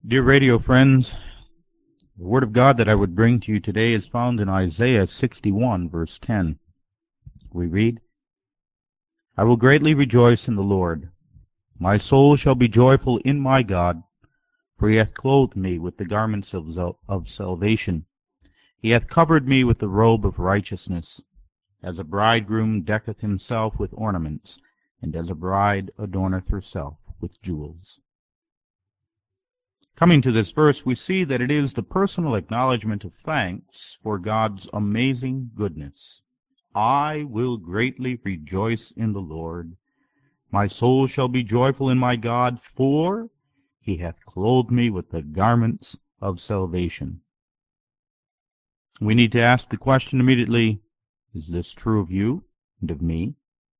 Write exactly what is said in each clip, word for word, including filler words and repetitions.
Dear radio friends, the word of God that I would bring to you today is found in Isaiah sixty-one, verse ten. We read, I will greatly rejoice in the Lord. My soul shall be joyful in my God, for he hath clothed me with the garments of, of salvation. He hath covered me with the robe of righteousness, as a bridegroom decketh himself with ornaments, and as a bride adorneth herself with jewels. Coming to this verse, we see that it is the personal acknowledgement of thanks for God's amazing goodness. I will greatly rejoice in the Lord. My soul shall be joyful in my God, for he hath clothed me with the garments of salvation. We need to ask the question immediately, is this true of you and of me?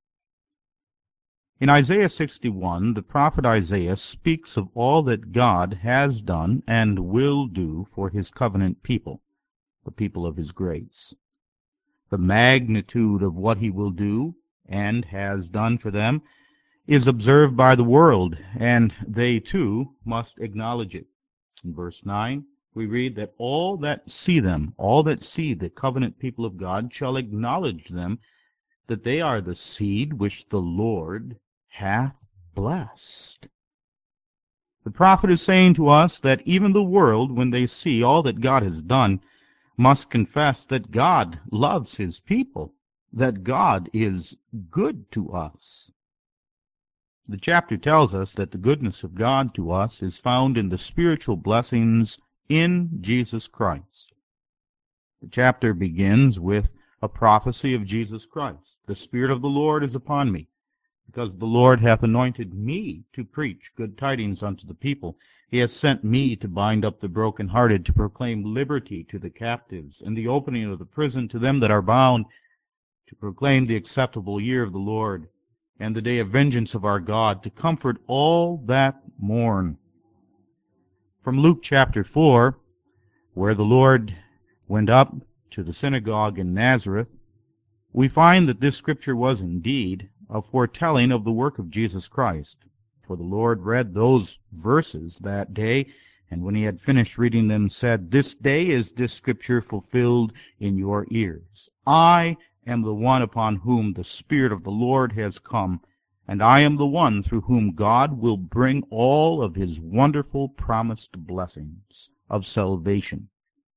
In Isaiah sixty-one, the prophet Isaiah speaks of all that God has done and will do for his covenant people, the people of his grace. The magnitude of what he will do and has done for them is observed by the world, and they too must acknowledge it. In verse nine, we read that all that see them, all that see the covenant people of God, shall acknowledge them, that they are the seed which the Lord hath blessed. The prophet is saying to us that even the world, when they see all that God has done, must confess that God loves his people, that God is good to us. The chapter tells us that the goodness of God to us is found in the spiritual blessings in Jesus Christ. The chapter begins with a prophecy of Jesus Christ. The Spirit of the Lord is upon me, because the Lord hath anointed me to preach good tidings unto the people. He hath sent me to bind up the brokenhearted, to proclaim liberty to the captives, and the opening of the prison to them that are bound, to proclaim the acceptable year of the Lord, and the day of vengeance of our God, to comfort all that mourn. From Luke chapter four, where the Lord went up to the synagogue in Nazareth, we find that this scripture was indeed a foretelling of the work of Jesus Christ. For the Lord read those verses that day, and when he had finished reading them, said, This day is this scripture fulfilled in your ears. I am the one upon whom the Spirit of the Lord has come, and I am the one through whom God will bring all of his wonderful promised blessings of salvation.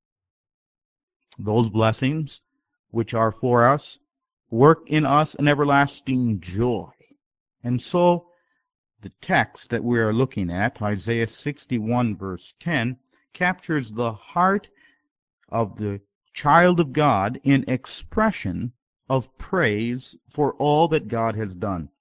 Those blessings which are for us work in us an everlasting joy. And so the text that we are looking at, Isaiah sixty-one, verse ten, captures the heart of the child of God in expression of praise for all that God has done.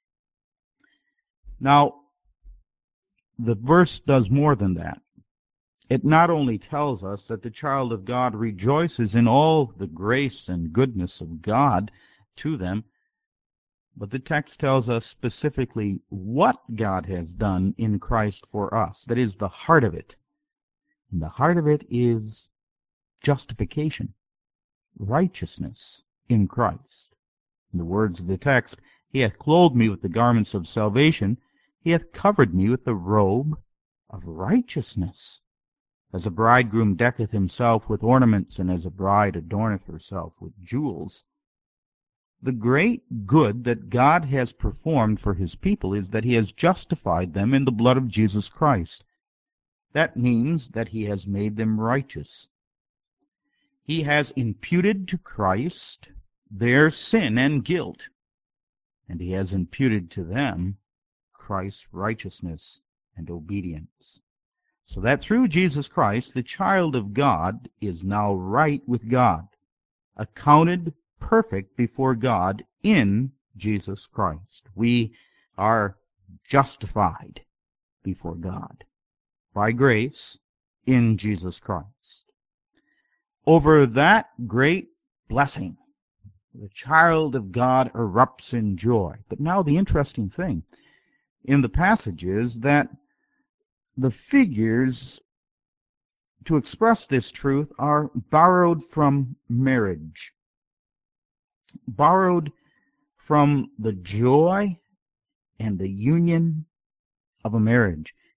Now, the verse does more than that. It not only tells us that the child of God rejoices in all the grace and goodness of God to them, but the text tells us specifically what God has done in Christ for us. That is the heart of it. And the heart of it is justification, righteousness in Christ. In the words of the text, He hath clothed me with the garments of salvation. He hath covered me with the robe of righteousness. As a bridegroom decketh himself with ornaments, and as a bride adorneth herself with jewels. The great good that God has performed for his people is that he has justified them in the blood of Jesus Christ. That means that he has made them righteous. He has imputed to Christ their sin and guilt, and he has imputed to them Christ's righteousness and obedience. So that through Jesus Christ, the child of God is now right with God, accounted perfect before God in Jesus Christ. We are justified before God by grace in Jesus Christ. Over that great blessing, the child of God erupts in joy. But now the interesting thing in the passage is that the figures to express this truth are borrowed from marriage, borrowed from the joy and the union of a marriage.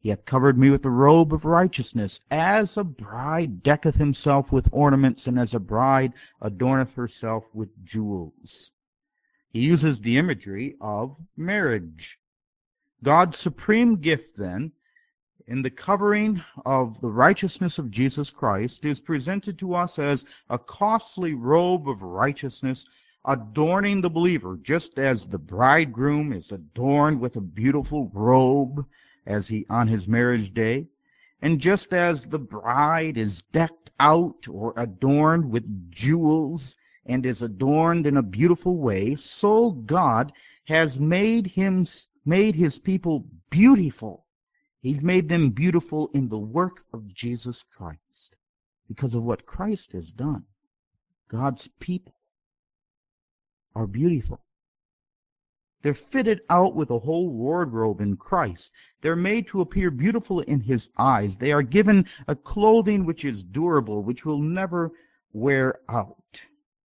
He hath covered me with the robe of righteousness, as a bride decketh himself with ornaments, and as a bride adorneth herself with jewels. He uses the imagery of marriage. God's supreme gift, then, in the covering of the righteousness of Jesus Christ, is presented to us as a costly robe of righteousness, adorning the believer, just as the bridegroom is adorned with a beautiful robe as he on his marriage day, and just as the bride is decked out or adorned with jewels and is adorned in a beautiful way, so God has made him made his people beautiful. He's made them beautiful in the work of Jesus Christ. Because of what Christ has done, God's people are beautiful. They're fitted out with a whole wardrobe in Christ. They're made to appear beautiful in his eyes. They are given a clothing which is durable, which will never wear out.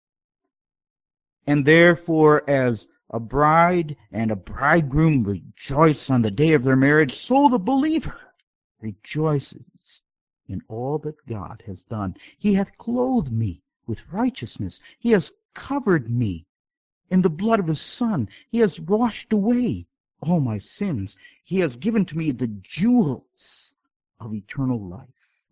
And therefore, as a bride and a bridegroom rejoice on the day of their marriage, so the believer rejoices in all that God has done. He hath clothed me with righteousness. He has covered me in the blood of his Son. He has washed away all my sins. He has given to me the jewels of eternal life.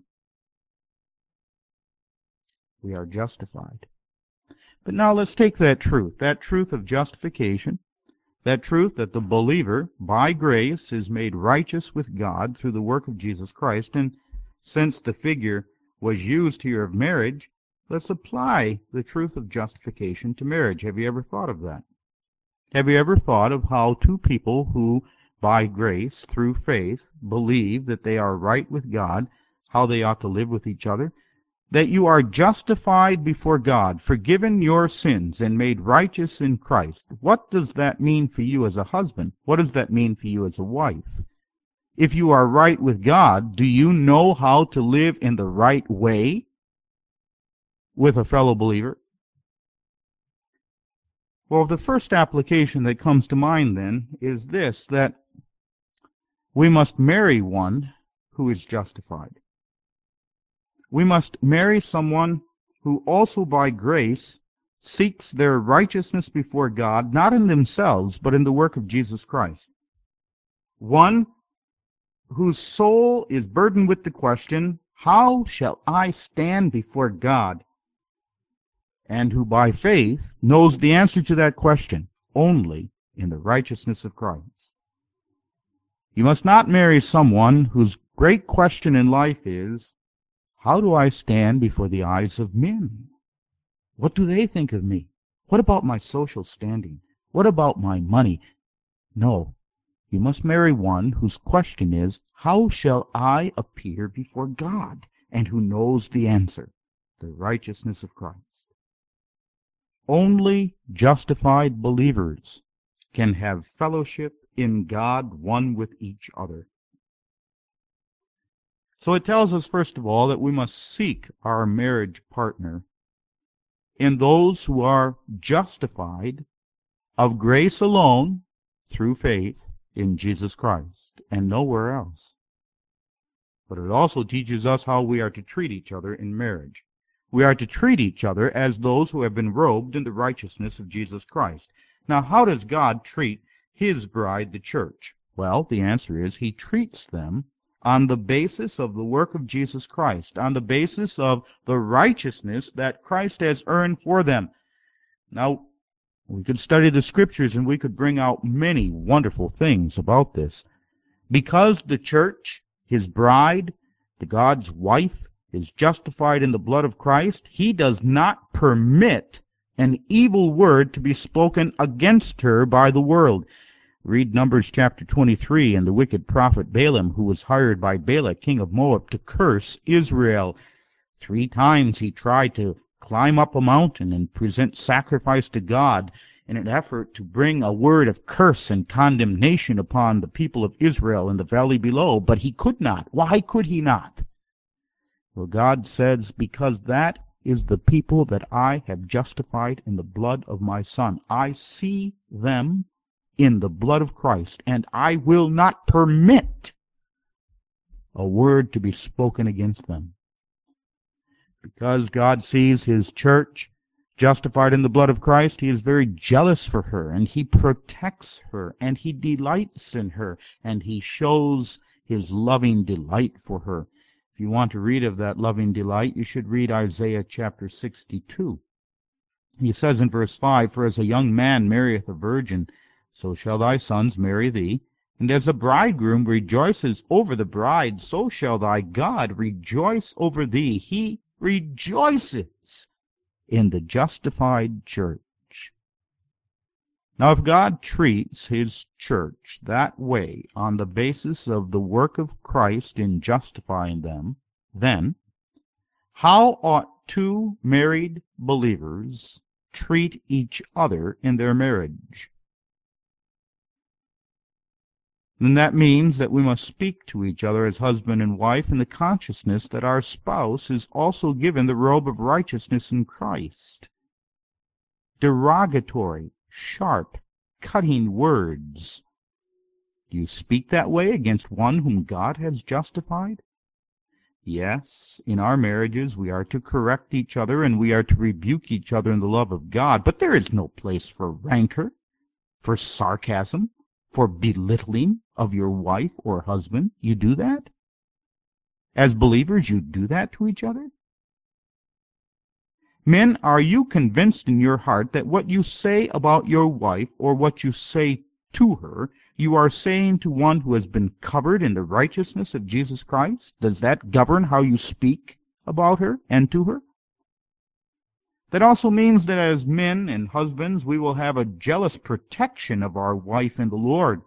We are justified. But now let's take that truth, that truth of justification, that truth that the believer, by grace, is made righteous with God through the work of Jesus Christ. And since the figure was used here of marriage, let's apply the truth of justification to marriage. Have you ever thought of that? Have you ever thought of how two people who, by grace, through faith, believe that they are right with God, how they ought to live with each other? That you are justified before God, forgiven your sins, and made righteous in Christ. What does that mean for you as a husband? What does that mean for you as a wife? If you are right with God, do you know how to live in the right way with a fellow believer? Well, the first application that comes to mind then is this, that we must marry one who is justified. We must marry someone who also by grace seeks their righteousness before God, not in themselves, but in the work of Jesus Christ. One whose soul is burdened with the question, how shall I stand before God? And who by faith knows the answer to that question only in the righteousness of Christ. You must not marry someone whose great question in life is, how do I stand before the eyes of men? What do they think of me? What about my social standing? What about my money? No, you must marry one whose question is, how shall I appear before God? And who knows the answer, the righteousness of Christ. Only justified believers can have fellowship in God, one with each other. So it tells us, first of all, that we must seek our marriage partner in those who are justified of grace alone through faith in Jesus Christ and nowhere else. But it also teaches us how we are to treat each other in marriage. We are to treat each other as those who have been robed in the righteousness of Jesus Christ. Now, how does God treat his bride, the church? Well, the answer is he treats them on the basis of the work of Jesus Christ, on the basis of the righteousness that Christ has earned for them. Now, we could study the Scriptures and we could bring out many wonderful things about this. Because the church, his bride, the God's wife, is justified in the blood of Christ, he does not permit an evil word to be spoken against her by the world. Read Numbers chapter twenty-three, and the wicked prophet Balaam, who was hired by Balak, king of Moab, to curse Israel. Three times he tried to climb up a mountain and present sacrifice to God in an effort to bring a word of curse and condemnation upon the people of Israel in the valley below, but he could not. Why could he not? Well, God says, because that is the people that I have justified in the blood of my Son. I see them in the blood of Christ, and I will not permit a word to be spoken against them. Because God sees his church justified in the blood of Christ, he is very jealous for her, and he protects her, and he delights in her, and he shows his loving delight for her. If you want to read of that loving delight, you should read Isaiah chapter sixty-two. He says in verse five, "For as a young man marrieth a virgin, so shall thy sons marry thee. And as a bridegroom rejoices over the bride, so shall thy God rejoice over thee. He rejoices in the justified church." Now, if God treats his church that way on the basis of the work of Christ in justifying them, then how ought two married believers treat each other in their marriage? And that means that we must speak to each other as husband and wife in the consciousness that our spouse is also given the robe of righteousness in Christ. Derogatory, sharp, cutting words. Do you speak that way against one whom God has justified? Yes, in our marriages we are to correct each other and we are to rebuke each other in the love of God, but there is no place for rancor, for sarcasm, for belittling of your wife or husband. You do that? As believers, you do that to each other? Men, are you convinced in your heart that what you say about your wife or what you say to her, you are saying to one who has been covered in the righteousness of Jesus Christ? Does that govern how you speak about her and to her? That also means that as men and husbands, we will have a jealous protection of our wife in the Lord.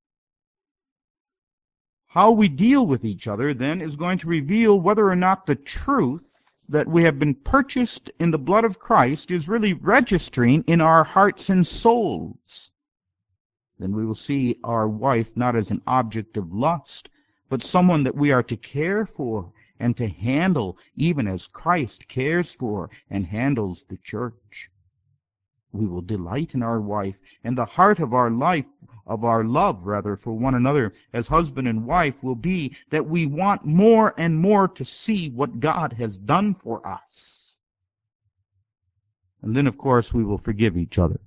How we deal with each other, then, is going to reveal whether or not the truth that we have been purchased in the blood of Christ is really registering in our hearts and souls. Then we will see our wife not as an object of lust, but someone that we are to care for and to handle, even as Christ cares for and handles the church. We will delight in our wife, and the heart of our life, of our love, rather, for one another as husband and wife will be that we want more and more to see what God has done for us. And then, of course, we will forgive each other.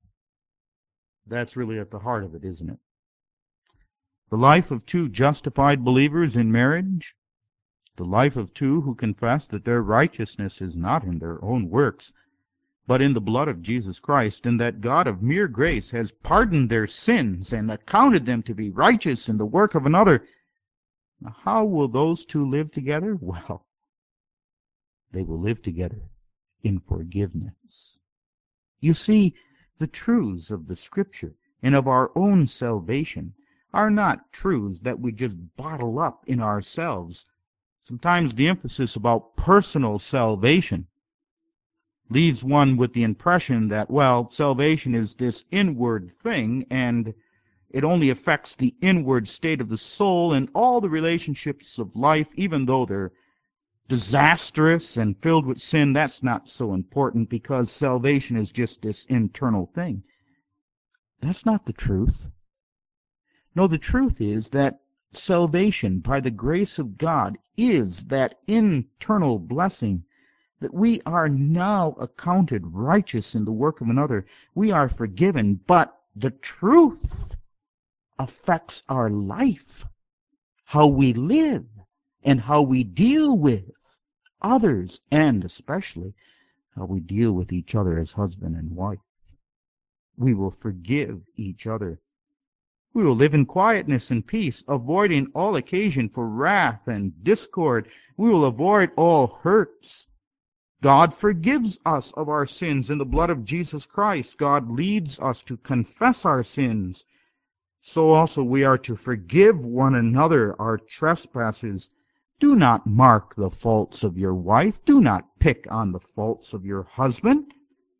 That's really at the heart of it, isn't it? The life of two justified believers in marriage, the life of two who confess that their righteousness is not in their own works, but in the blood of Jesus Christ, and that God of mere grace has pardoned their sins and accounted them to be righteous in the work of another. Now, how will those two live together? Well, they will live together in forgiveness. You see, the truths of the Scripture and of our own salvation are not truths that we just bottle up in ourselves. Sometimes the emphasis about personal salvation leaves one with the impression that, well, salvation is this inward thing, and it only affects the inward state of the soul, and all the relationships of life, even though they're disastrous and filled with sin, that's not so important because salvation is just this internal thing. That's not the truth. No, the truth is that salvation, by the grace of God, is that internal blessing that we are now accounted righteous in the work of another. We are forgiven, but the truth affects our life, how we live, and how we deal with others, and especially how we deal with each other as husband and wife. We will forgive each other. We will live in quietness and peace, avoiding all occasion for wrath and discord. We will avoid all hurts. God forgives us of our sins in the blood of Jesus Christ. God leads us to confess our sins. So also we are to forgive one another our trespasses. Do not mark the faults of your wife. Do not pick on the faults of your husband.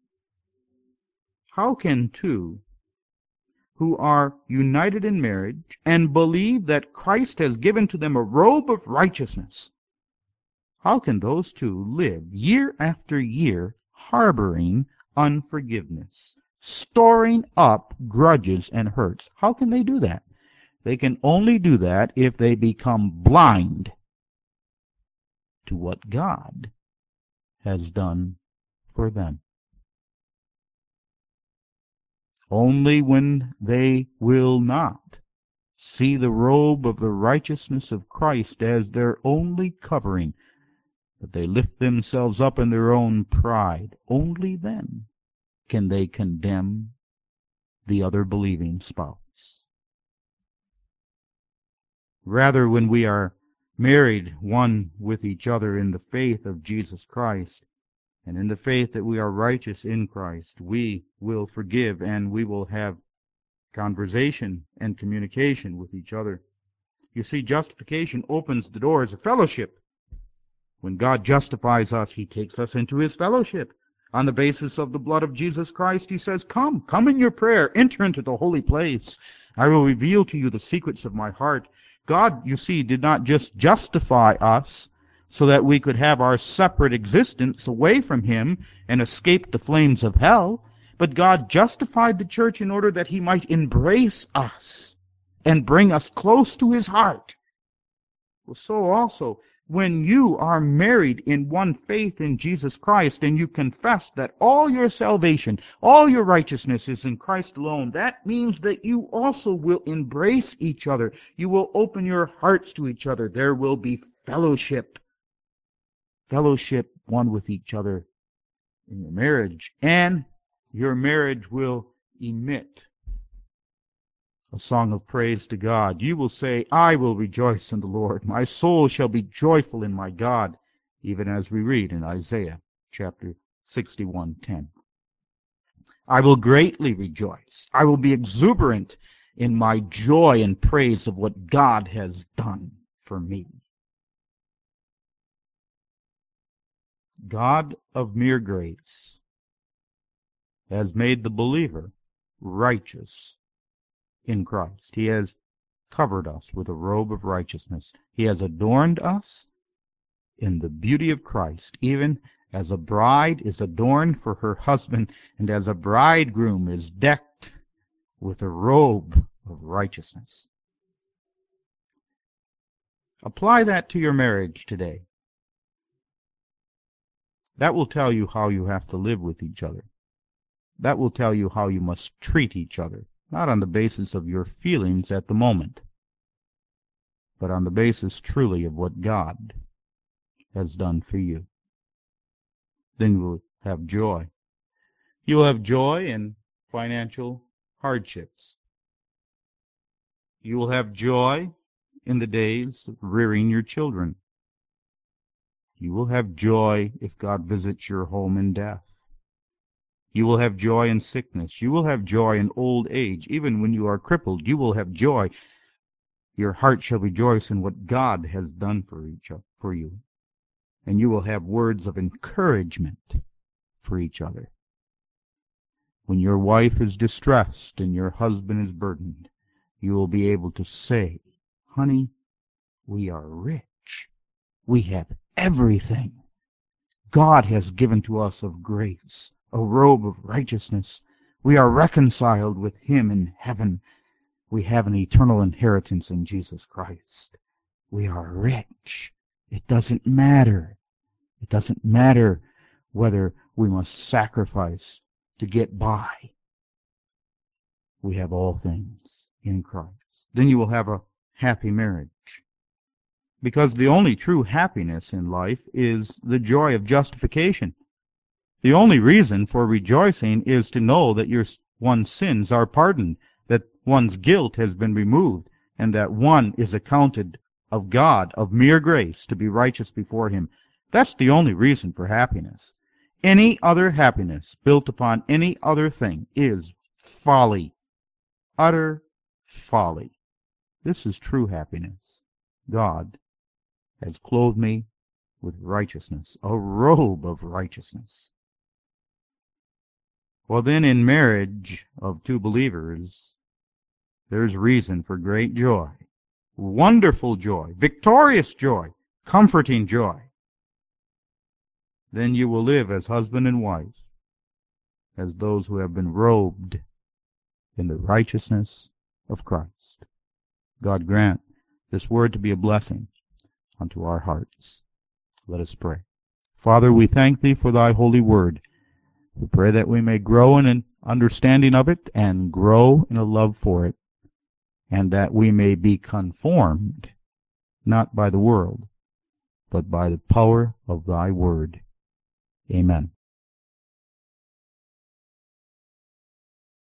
How can two who are united in marriage and believe that Christ has given to them a robe of righteousness, how can those two live year after year harboring unforgiveness, storing up grudges and hurts? How can they do that? They can only do that if they become blind to what God has done for them. Only when they will not see the robe of the righteousness of Christ as their only covering, but they lift themselves up in their own pride, only then can they condemn the other believing spouse. Rather, when we are married one with each other in the faith of Jesus Christ, and in the faith that we are righteous in Christ, we will forgive and we will have conversation and communication with each other. You see, justification opens the doors of fellowship. When God justifies us, He takes us into His fellowship. On the basis of the blood of Jesus Christ, He says, come, come in your prayer, enter into the holy place. I will reveal to you the secrets of my heart. God, you see, did not just justify us so that we could have our separate existence away from Him and escape the flames of hell, but God justified the church in order that He might embrace us and bring us close to His heart. Well, so also, when you are married in one faith in Jesus Christ and you confess that all your salvation, all your righteousness is in Christ alone, that means that you also will embrace each other. You will open your hearts to each other. There will be fellowship. Fellowship one with each other in your marriage. And your marriage will emit a song of praise to God. You will say, I will rejoice in the Lord. My soul shall be joyful in my God, even as we read in Isaiah chapter sixty-one ten. I will greatly rejoice. I will be exuberant in my joy and praise of what God has done for me. God of mere grace has made the believer righteous in Christ. He has covered us with a robe of righteousness. He has adorned us in the beauty of Christ, even as a bride is adorned for her husband, and as a bridegroom is decked with a robe of righteousness. Apply that to your marriage today. That will tell you how you have to live with each other. That will tell you how you must treat each other, not on the basis of your feelings at the moment, but on the basis truly of what God has done for you. Then you will have joy. You will have joy in financial hardships. You will have joy in the days of rearing your children. You will have joy if God visits your home in death. You will have joy in sickness. You will have joy in old age. Even when you are crippled, you will have joy. Your heart shall rejoice in what God has done for each other, for you. And you will have words of encouragement for each other. When your wife is distressed and your husband is burdened, you will be able to say, honey, we are rich. We have everything God has given to us of grace, a robe of righteousness. We are reconciled with Him in heaven. We have an eternal inheritance in Jesus Christ. We are rich. It doesn't matter. It doesn't matter whether we must sacrifice to get by. We have all things in Christ. Then you will have a happy marriage. Because the only true happiness in life is the joy of justification. The only reason for rejoicing is to know that your one's sins are pardoned, that one's guilt has been removed, and that one is accounted of God, of mere grace, to be righteous before Him. That's the only reason for happiness. Any other happiness built upon any other thing is folly, utter folly. This is true happiness. God has clothed me with righteousness, a robe of righteousness. Well, then in marriage of two believers, there's reason for great joy, wonderful joy, victorious joy, comforting joy. Then you will live as husband and wife, as those who have been robed in the righteousness of Christ. God grant this word to be a blessing unto our hearts. Let us pray. Father, we thank thee for thy holy word. We pray that we may grow in an understanding of it and grow in a love for it, and that we may be conformed, not by the world, but by the power of thy word. Amen.